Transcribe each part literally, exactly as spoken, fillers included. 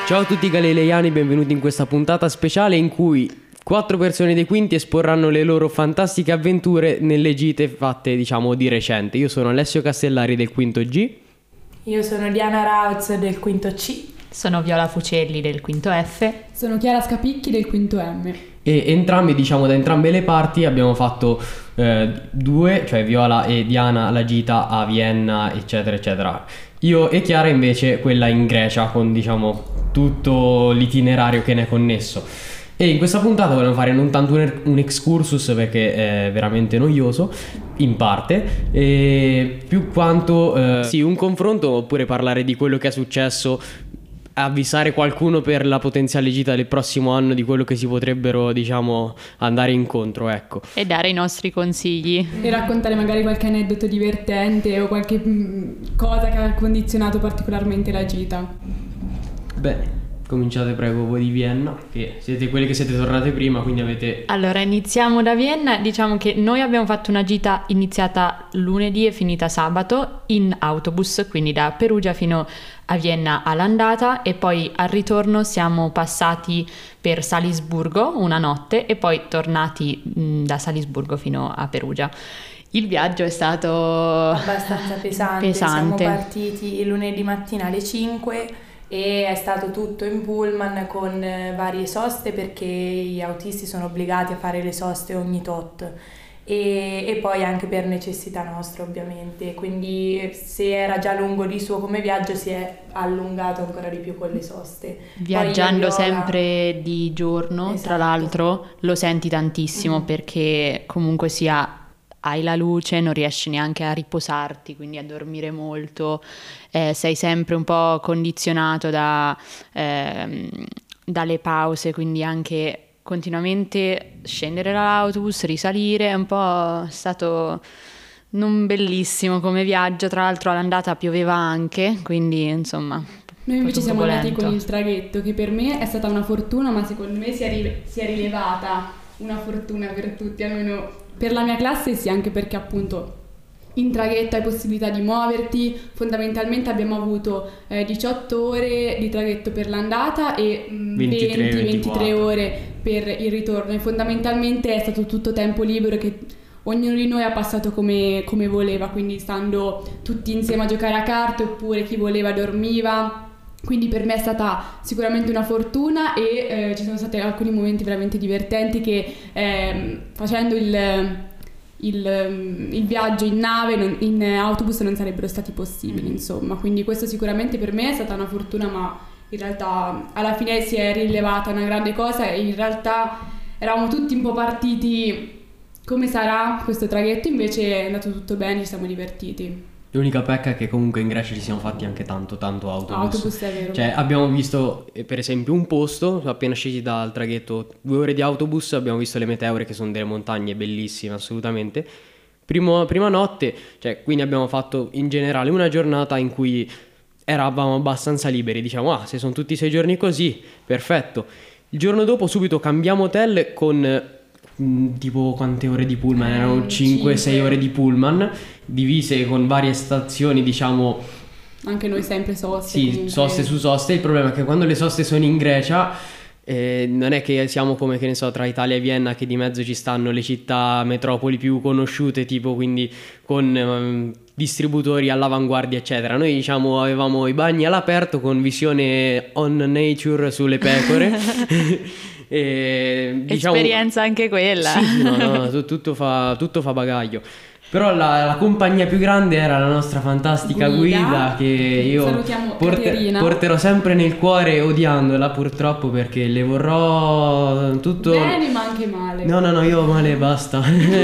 Ciao a tutti galileiani, benvenuti in questa puntata speciale in cui quattro persone dei quinti esporranno le loro fantastiche avventure nelle gite fatte, diciamo, di recente. Io sono Alessio Castellari del quinto G. Io sono Diana Rauz del quinto C. Sono Viola Fucelli del quinto F. Sono Chiara Scapicchi del quinto M. E entrambi, diciamo, da entrambe le parti abbiamo fatto eh, due, cioè Viola e Diana, la gita a Vienna, eccetera, eccetera. Io e Chiara invece quella in Grecia, con, diciamo, tutto l'itinerario che ne è connesso. E in questa puntata volevo fare non tanto un, un excursus, perché è veramente noioso in parte, e più quanto eh, sì, un confronto, oppure parlare di quello che è successo, avvisare qualcuno per la potenziale gita del prossimo anno di quello che si potrebbero, diciamo, andare incontro, ecco. E dare i nostri consigli. E raccontare magari qualche aneddoto divertente o qualche mh, cosa che ha condizionato particolarmente la gita. Bene, cominciate prego voi di Vienna, che siete quelli che siete tornate prima, quindi avete... Allora, iniziamo da Vienna. Diciamo che noi abbiamo fatto una gita iniziata lunedì e finita sabato in autobus, quindi da Perugia fino a Vienna all'andata, e poi al ritorno siamo passati per Salisburgo una notte e poi tornati mh, da Salisburgo fino a Perugia. Il viaggio è stato abbastanza pesante. pesante. Siamo partiti lunedì mattina alle cinque e è stato tutto in pullman con varie soste, perché gli autisti sono obbligati a fare le soste ogni tot, e, e poi anche per necessità nostra ovviamente, quindi se era già lungo di suo come viaggio si è allungato ancora di più con le soste. Viaggiando Viola... sempre di giorno, esatto. Tra l'altro lo senti tantissimo, mm. perché comunque sia hai la luce, non riesci neanche a riposarti, quindi a dormire molto, eh, sei sempre un po' condizionato da, ehm, dalle pause, quindi anche continuamente scendere dall'autobus, risalire, è un po' stato non bellissimo come viaggio. Tra l'altro all'andata pioveva anche, quindi insomma... Noi invece siamo andati lento. con il traghetto, che per me è stata una fortuna, ma secondo me si è, ri- si è rilevata una fortuna per tutti, almeno per la mia classe, sì, anche perché appunto in traghetto hai possibilità di muoverti. Fondamentalmente abbiamo avuto eh, diciotto ore di traghetto per l'andata e venti ventitré ore per il ritorno, e fondamentalmente è stato tutto tempo libero che ognuno di noi ha passato come, come voleva, quindi stando tutti insieme a giocare a carte, oppure chi voleva dormiva. Quindi per me è stata sicuramente una fortuna, e eh, ci sono stati alcuni momenti veramente divertenti che eh, facendo il, il, il viaggio in nave, non, in autobus, non sarebbero stati possibili, mm. insomma. Quindi questo sicuramente per me è stata una fortuna, ma in realtà alla fine si è rilevata una grande cosa, e in realtà eravamo tutti un po' partiti come sarà questo traghetto, invece è andato tutto bene, ci siamo divertiti. L'unica pecca è che comunque in Grecia ci siamo fatti anche tanto tanto autobus. Autobus, è vero. Cioè abbiamo visto per esempio un posto, appena scesi dal traghetto, due ore di autobus, abbiamo visto le Meteore, che sono delle montagne bellissime assolutamente. Primo, prima notte, cioè quindi abbiamo fatto in generale una giornata in cui eravamo abbastanza liberi, diciamo, ah, se sono tutti sei giorni così, perfetto. Il giorno dopo subito cambiamo hotel con... tipo quante ore di pullman? Erano cinque sei ore di pullman, divise con varie stazioni, diciamo, anche noi sempre soste. Sì, comunque. soste su soste. Il problema è che quando le soste sono in Grecia eh, non è che siamo come, che ne so, tra Italia e Vienna, che di mezzo ci stanno le città metropoli più conosciute, tipo, quindi con um, distributori all'avanguardia eccetera. Noi, diciamo, avevamo i bagni all'aperto con visione on nature sulle pecore. E, diciamo, esperienza anche quella. Sì, no, no, tutto fa, tutto fa bagaglio. Però la, la compagnia più grande era la nostra fantastica guida, guida che io porter, porterò sempre nel cuore, odiandola purtroppo, perché le vorrò tutto bene ma anche male. No no no, io male basta.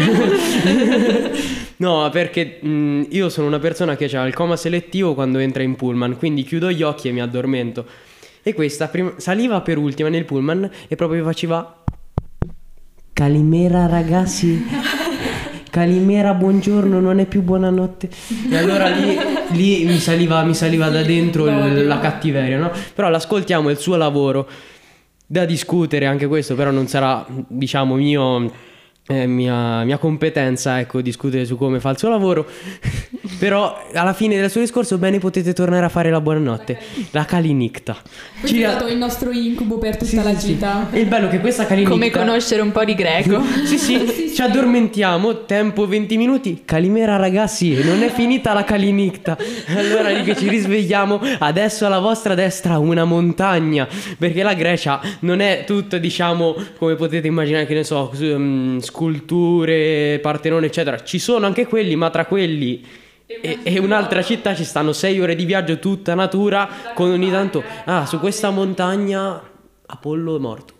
No, perché mh, io sono una persona che ha il coma selettivo quando entra in pullman, quindi chiudo gli occhi e mi addormento. E questa prima, saliva per ultima nel pullman e proprio faceva Calimera ragazzi, Calimera buongiorno, non è più buonanotte. E allora lì, lì mi saliva, mi saliva da dentro il, la cattiveria, no? Però l'ascoltiamo, è il suo lavoro, da discutere anche questo, però non sarà, diciamo, mio... Eh, mia, mia competenza, ecco, discutere su come fa il suo lavoro. Però alla fine del suo discorso, bene, potete tornare a fare la buonanotte. La Kalinikta. Questo è stato il nostro incubo per tutta Sì, la sì, gita. sì. E il bello è che questa Kalinikta, Come conoscere un po' di greco. sì, sì, Sì, ci sì. addormentiamo, tempo venti minuti, Calimera ragazzi, non è finita la Kalinikta. Allora lì che ci risvegliamo, adesso alla vostra destra una montagna, perché la Grecia non è tutto, diciamo, come potete immaginare, che ne so, s- um, sculture, Partenone eccetera. Ci sono anche quelli, ma tra quelli e, e un'altra città ci stanno sei ore di viaggio, tutta natura, con ogni tanto, ah, su questa montagna Apollo è morto.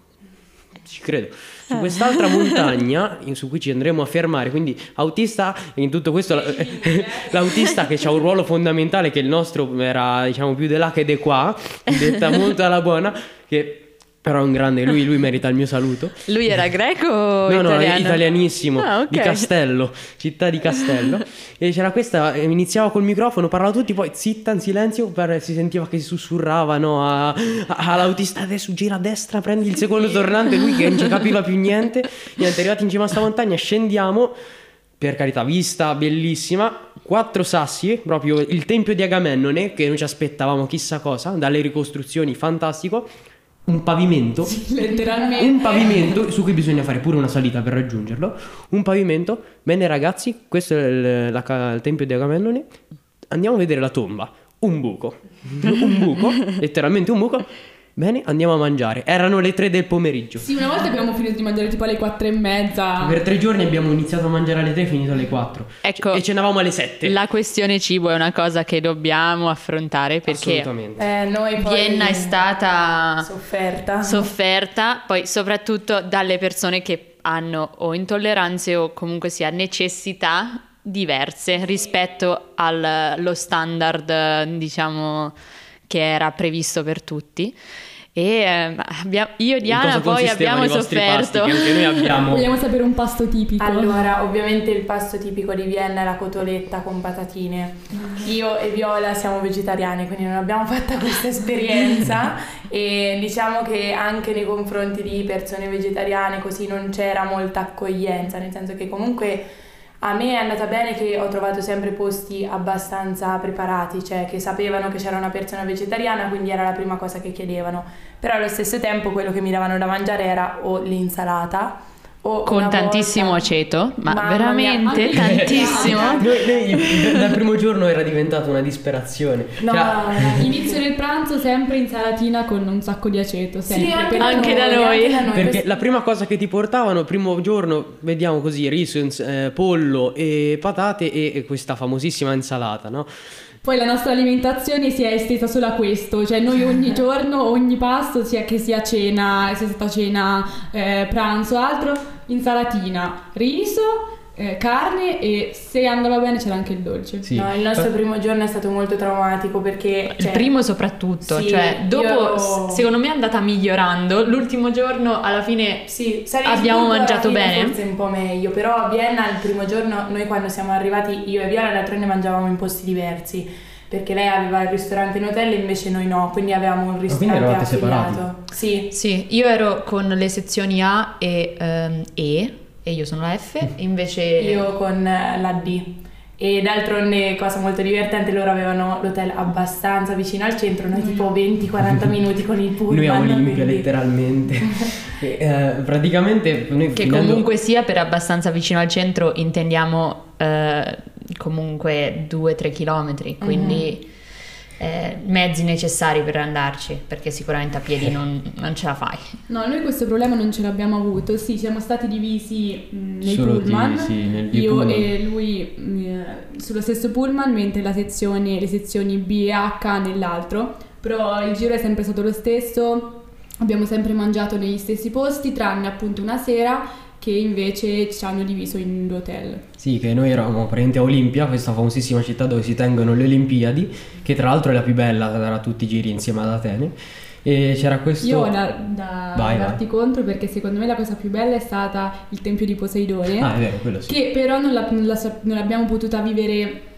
Ci credo. Su quest'altra montagna in- su cui ci andremo a fermare, quindi autista, in tutto questo la- l'autista che ha un ruolo fondamentale, che il nostro era, diciamo, più di là che di qua, detta molto alla buona, che però è un grande, lui, lui merita il mio saluto. Lui era greco o No, no, è italiano? italianissimo, Ah, ok. di Castello, città di Castello. E c'era questa, eh, iniziava col microfono, parlava tutti, poi zitta, in silenzio, per- si sentiva che si sussurravano a- a- all'autista, adesso gira a destra, prendi il secondo tornante, lui che non ci capiva più niente. Niente, arrivati in cima a sta montagna, scendiamo, per carità, vista bellissima, quattro sassi, proprio il tempio di Agamennone, che noi ci aspettavamo chissà cosa, dalle ricostruzioni, fantastico. Un pavimento, Letteralmente. un pavimento su cui bisogna fare pure una salita per raggiungerlo. Un pavimento. Bene ragazzi, questo è il, la ca- il tempio di Agamennone. Andiamo a vedere la tomba. Un buco. Un buco, letteralmente un buco. Bene, andiamo a mangiare. Erano le tre del pomeriggio. Sì, una volta abbiamo finito di mangiare tipo alle quattro e mezza. Per tre giorni abbiamo iniziato a mangiare alle tre e finito alle quattro. Ecco, E cenavamo alle sette. la questione cibo è una cosa che dobbiamo affrontare perché Assolutamente. Eh, noi poi Vienna è stata sofferta. sofferta, poi soprattutto dalle persone che hanno o intolleranze o comunque sia necessità diverse rispetto allo standard, diciamo, che era previsto per tutti. E eh, abbia- io e In Diana cosa poi consistevano abbiamo i vostri sofferto. pasti, che anche noi abbiamo. Vogliamo sapere un pasto tipico. Allora, ovviamente il pasto tipico di Vienna è la cotoletta con patatine. Io e Viola siamo vegetariane, quindi non abbiamo fatto questa esperienza e diciamo che anche nei confronti di persone vegetariane così non c'era molta accoglienza, nel senso che comunque a me è andata bene che ho trovato sempre posti abbastanza preparati, cioè che sapevano che c'era una persona vegetariana, quindi era la prima cosa che chiedevano. Però allo stesso tempo quello che mi davano da mangiare era o l'insalata o Con una tantissimo volta- aceto, ma Mamma veramente mia. tantissimo. Noi, noi dal primo giorno era diventata una disperazione. No, Cioè, Inizio del pranzo sempre insalatina con un sacco di aceto, sempre. sì, anche, per- Anche da noi, noi. anche da noi. perché Questo- la prima cosa che ti portavano, primo giorno, vediamo così, riso, ins- eh, pollo e patate e, e questa famosissima insalata, no? Poi la nostra alimentazione si è estesa solo a questo, cioè noi ogni giorno, ogni pasto, sia che sia cena, sia stata cena, eh, pranzo, altro, insalatina, riso, eh, carne e se andava bene c'era anche il dolce. Sì. No, il nostro primo giorno è stato molto traumatico perché Il cioè, primo soprattutto, sì, cioè dopo io- s- secondo me è andata migliorando, l'ultimo giorno alla fine sì, Salisburgo abbiamo alla mangiato fine bene. forse un po' meglio, però a Vienna il primo giorno noi quando siamo arrivati io e Viola d'altronde mangiavamo in posti diversi perché lei aveva il ristorante in hotel e invece noi no, quindi avevamo un quindi ristorante eravate affiliato. separati? Sì. Sì, io ero con le sezioni A e ehm, E e io sono la F, invece Io con eh, la D. E d'altronde, cosa molto divertente, loro avevano l'hotel abbastanza vicino al centro, noi tipo venti quaranta minuti con il pullman. Noi a Olimpia quindi- letteralmente. E, eh, praticamente noi che finendo- comunque sia per abbastanza vicino al centro intendiamo eh, comunque due tre chilometri, quindi eh, mezzi necessari per andarci, perché sicuramente a piedi non, non ce la fai. No, noi questo problema non ce l'abbiamo avuto, sì, siamo stati divisi mh, nei Solo di- pullman, sì, negli io pullman. e lui mh, eh, sullo stesso pullman, mentre la sezione, le sezioni B e H nell'altro, però il giro è sempre stato lo stesso, abbiamo sempre mangiato negli stessi posti, tranne appunto una sera che invece ci hanno diviso in due hotel. Sì, che noi eravamo praticamente a Olimpia, questa famosissima città dove si tengono le Olimpiadi, che tra l'altro è la più bella tra tutti i giri insieme ad Atene. E c'era questo... Io ho da, da Vai, darti vai. contro perché secondo me la cosa più bella è stata il tempio di Poseidone, Ah, è vero, quello sì. che però non, la- non la sa- non l'abbiamo potuta vivere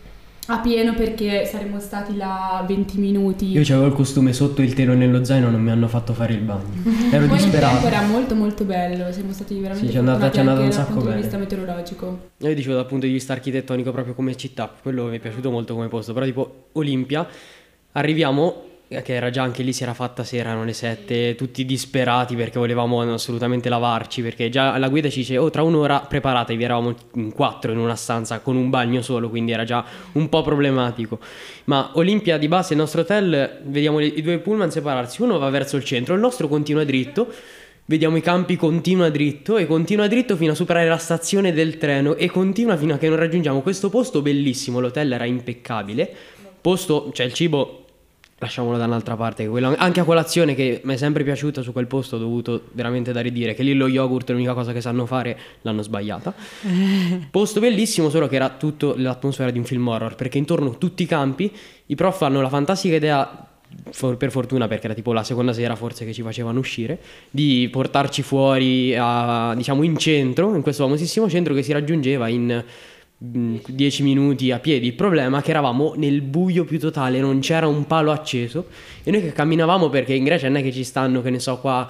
a pieno perché saremmo stati là venti minuti. Io c'avevo il costume sotto il telo nello zaino, non mi hanno fatto fare il bagno. Ero Poi disperato. il tempo era molto molto bello, siamo stati veramente Sì, ci è andata- fortunati ci è andata anche un dal sacco punto di bene. vista meteorologico. Io dicevo dal punto di vista architettonico proprio come città, quello mi è piaciuto molto come posto, però tipo Olimpia, arriviamo, che era già anche lì, si era fatta sera, erano le sette, tutti disperati perché volevamo assolutamente lavarci, perché già la guida ci dice oh tra un'ora preparatevi, eravamo in quattro in una stanza con un bagno solo, quindi era già un po' problematico. Ma Olimpia di base, il nostro hotel, vediamo le- i due pullman separarsi, uno va verso il centro, il nostro continua dritto. Vediamo i campi, continua dritto e continua dritto fino a superare la stazione del treno e continua fino a che non raggiungiamo questo posto bellissimo. L'hotel era impeccabile. Posto, cioè il cibo, lasciamolo da un'altra parte, che quello- anche a colazione che mi è sempre piaciuta su quel posto, ho dovuto veramente da ridire che lì lo yogurt è l'unica cosa che sanno fare, l'hanno sbagliata. Posto bellissimo, solo che era tutto l'atmosfera di un film horror, perché intorno tutti i campi, i prof hanno la fantastica idea, for- per fortuna perché era tipo la seconda sera forse che ci facevano uscire, di portarci fuori a, diciamo in centro, in questo famosissimo centro che si raggiungeva in mm, dieci minuti a piedi. Il problema è che eravamo nel buio più totale, non c'era un palo acceso e noi che camminavamo, perché in Grecia non è che ci stanno, che ne so, qua,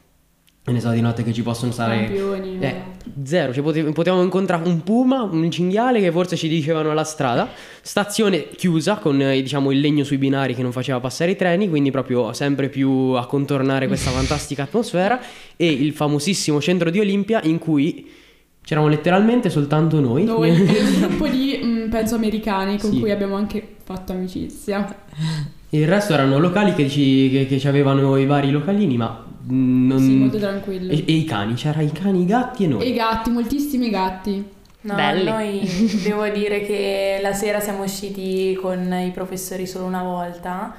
che ne so, di notte che ci possono stare Campioni, eh, no. zero, cioè pote- potevamo incontrare un puma, un cinghiale che forse ci dicevano la strada, stazione chiusa con eh, diciamo il legno sui binari che non faceva passare i treni, quindi proprio sempre più a contornare questa fantastica atmosfera, e il famosissimo centro di Olimpia in cui c'eravamo letteralmente soltanto noi. Noi e un gruppo di, mm, penso, americani con Sì. cui abbiamo anche fatto amicizia. Il resto erano locali che ci, che, che ci avevano i vari localini, ma mm, non... Sì, molto tranquillo. E, e i cani, c'era i cani, i gatti e noi. E i gatti, moltissimi gatti. No, Belli. noi devo dire che la sera siamo usciti con i professori solo una volta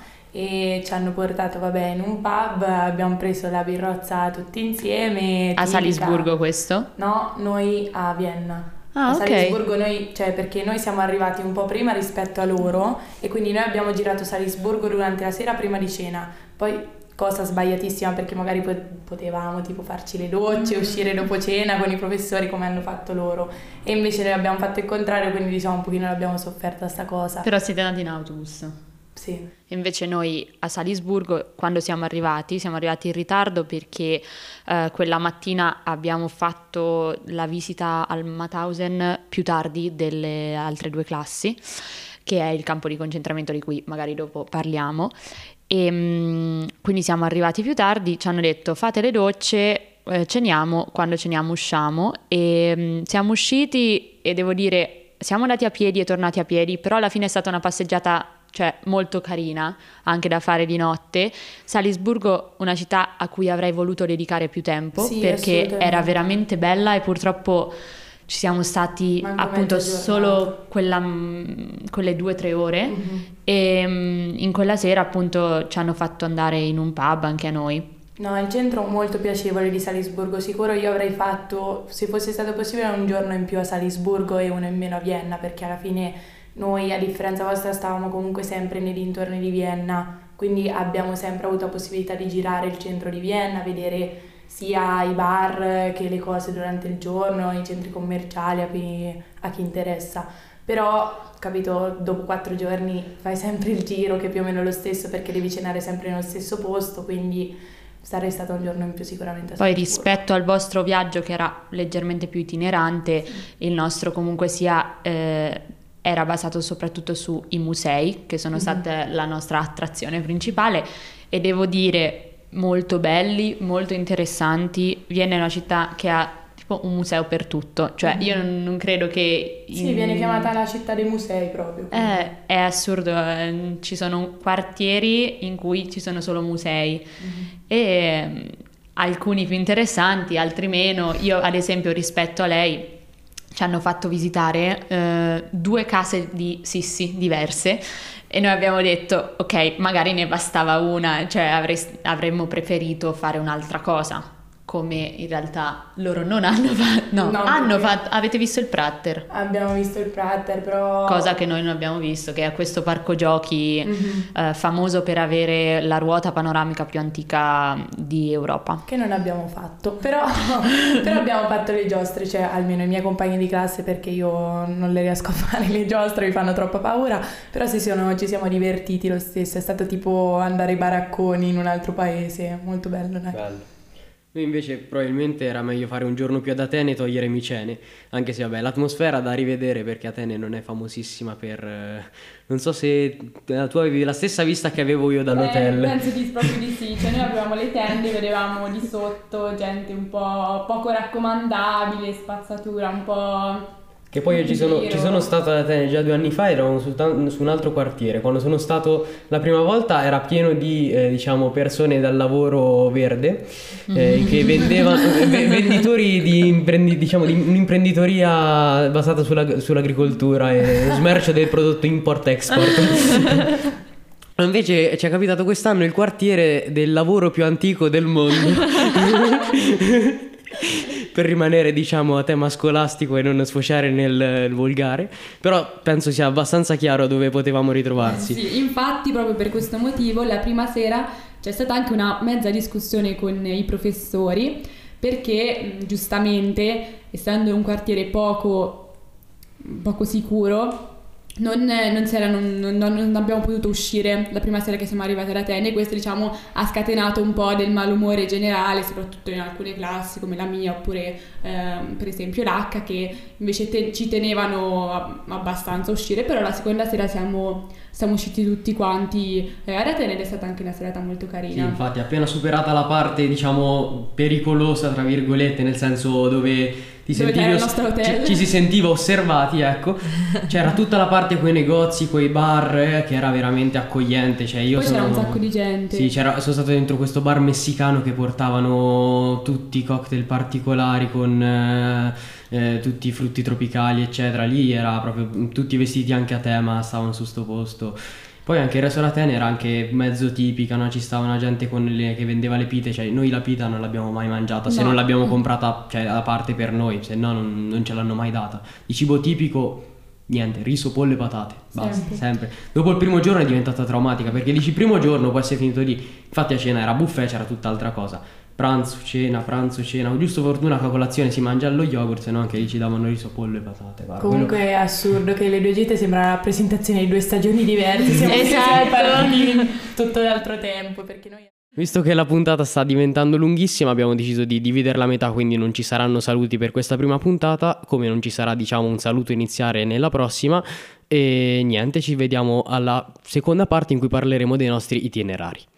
e ci hanno portato, vabbè, in un pub, abbiamo preso la birrozza tutti insieme. A tipica. Salisburgo questo? No, noi a Vienna. Ah, a ok. Salisburgo noi, cioè perché noi siamo arrivati un po' prima rispetto a loro e quindi noi abbiamo girato Salisburgo durante la sera prima di cena. Poi cosa sbagliatissima perché magari po- potevamo tipo farci le docce, uscire dopo cena con i professori come hanno fatto loro, e invece noi abbiamo fatto il contrario, quindi diciamo un pochino l'abbiamo sofferta sta cosa. Però siete andati in autobus. Sì. Invece noi a Salisburgo, quando siamo arrivati, siamo arrivati in ritardo perché eh, quella mattina abbiamo fatto la visita al Mauthausen più tardi delle altre due classi, che è il campo di concentramento di cui magari dopo parliamo. E mm, quindi siamo arrivati più tardi, ci hanno detto fate le docce, eh, ceniamo, quando ceniamo usciamo, e mm, siamo usciti e devo dire siamo andati a piedi e tornati a piedi, però alla fine è stata una passeggiata, cioè molto carina, anche da fare di notte. Salisburgo, una città a cui avrei voluto dedicare più tempo, Sì, perché assolutamente. era veramente bella e purtroppo ci siamo stati Manco appunto mezza solo quella, mm, quelle due o tre ore. Mhm. E mm, in quella sera appunto ci hanno fatto andare in un pub anche a noi. No, il centro molto piacevole di Salisburgo, sicuro io avrei fatto, se fosse stato possibile, un giorno in più a Salisburgo e uno in meno a Vienna, perché alla fine noi, a differenza vostra, stavamo comunque sempre nei dintorni di Vienna, quindi abbiamo sempre avuto la possibilità di girare il centro di Vienna, vedere sia i bar che le cose durante il giorno, i centri commerciali a chi, a chi interessa. Però, capito, dopo quattro giorni fai sempre il giro, che è più o meno lo stesso, perché devi cenare sempre nello stesso posto, quindi sarei stato un giorno in più sicuramente a Poi Salisburgo. rispetto al vostro viaggio che era leggermente più itinerante, il nostro comunque sia eh, era basato soprattutto sui musei, che sono Mhm. state la nostra attrazione principale, e devo dire molto belli, molto interessanti. Vienna è una città che ha tipo un museo per tutto, cioè Mhm. io non, non credo che Sì, in- viene chiamata la città dei musei proprio. Eh, è assurdo, eh, ci sono quartieri in cui ci sono solo musei Mhm. e mm, alcuni più interessanti, altri meno. Io ad esempio rispetto a lei ci hanno fatto visitare eh, due case di Sissi diverse e noi abbiamo detto ok, magari ne bastava una, cioè avrei- avremmo preferito fare un'altra cosa. come in realtà loro non hanno fatto, no, No, hanno perché- fatto, avete visto il Prater? Abbiamo visto il Prater, però... Cosa che noi non abbiamo visto, che è questo parco giochi Mhm. eh, famoso per avere la ruota panoramica più antica di Europa. Che non abbiamo fatto, però, però abbiamo fatto le giostre, cioè almeno i miei compagni di classe, perché io non le riesco a fare le giostre, mi fanno troppa paura, però si sono- ci siamo divertiti lo stesso, è stato tipo andare ai baracconi in un altro paese, molto bello, dai. Bello. Noi invece probabilmente era meglio fare un giorno più ad Atene e togliere Micene, anche se vabbè l'atmosfera da rivedere perché Atene non è famosissima per... eh, non so se eh, tu avevi la stessa vista che avevo io dall'hotel. Eh, penso di, proprio di sì, cioè noi avevamo le tende, vedevamo di sotto gente un po' poco raccomandabile, spazzatura un po'... Che poi io ci sono, giro. ci sono stato ad Atene già due anni fa, eravamo soltan- su un altro quartiere. Quando sono stato la prima volta era pieno di eh, diciamo persone dal lavoro verde eh, che vendevano eh, ve- venditori di, imprendi- diciamo, di un'imprenditoria basata sulla- sull'agricoltura e smercio del prodotto import-export. Invece ci è capitato quest'anno il quartiere del lavoro più antico del mondo. Per rimanere diciamo a tema scolastico e non sfociare nel, nel volgare, però penso sia abbastanza chiaro dove potevamo ritrovarsi. Sì, infatti proprio per questo motivo la prima sera c'è stata anche una mezza discussione con i professori perché mh, giustamente essendo un quartiere poco, poco sicuro non, non, si era- non- non- non abbiamo potuto uscire la prima sera che siamo arrivati ad Atene e questo diciamo ha scatenato un po' del malumore generale soprattutto in alcune classi come la mia oppure ehm, per esempio l'H che invece te- ci tenevano a- abbastanza a uscire però la seconda sera siamo, siamo usciti tutti quanti eh, ad Atene ed è stata anche una serata molto Sì, carina. infatti appena superata la parte diciamo pericolosa tra virgolette, nel senso dove ti Dove sentivi c'era il os- nostro hotel. ci, ci si sentiva osservati, ecco, c'era tutta la parte quei negozi, quei bar eh, che era veramente accogliente, cioè io Poi sono... c'era un sacco di gente. Sì, c'era, sono stato dentro questo bar messicano che portavano tutti i cocktail particolari con eh, eh, tutti i frutti tropicali eccetera, lì era proprio tutti vestiti anche a tema, stavano su sto posto. Poi anche il resto della Atene era anche mezzo tipica, no? Ci stava una gente con le- che vendeva le pite, cioè noi la pita non l'abbiamo mai mangiata, se No. non l'abbiamo comprata cioè, a parte per noi, se no non, non ce l'hanno mai data. Di cibo tipico, niente, riso, pollo e patate, basta, Sempre. sempre. Dopo il primo giorno è diventata traumatica, perché dici primo giorno può essere finito lì, infatti a cena era buffet, c'era tutt'altra cosa. Pranzo, cena, pranzo, cena, giusto fortuna che a colazione si mangia lo yogurt, se no anche lì ci davano riso, pollo e patate. Guarda, Comunque quello- è assurdo che le due gite sembra la rappresentazione di due stagioni diverse, siamo, Esatto. siamo partiti tutto l'altro tempo perché noi... Visto che la puntata sta diventando lunghissima, abbiamo deciso di dividerla a metà, quindi non ci saranno saluti per questa prima puntata, come non ci sarà, diciamo, un saluto iniziare nella prossima. E niente, ci vediamo alla seconda parte in cui parleremo dei nostri itinerari.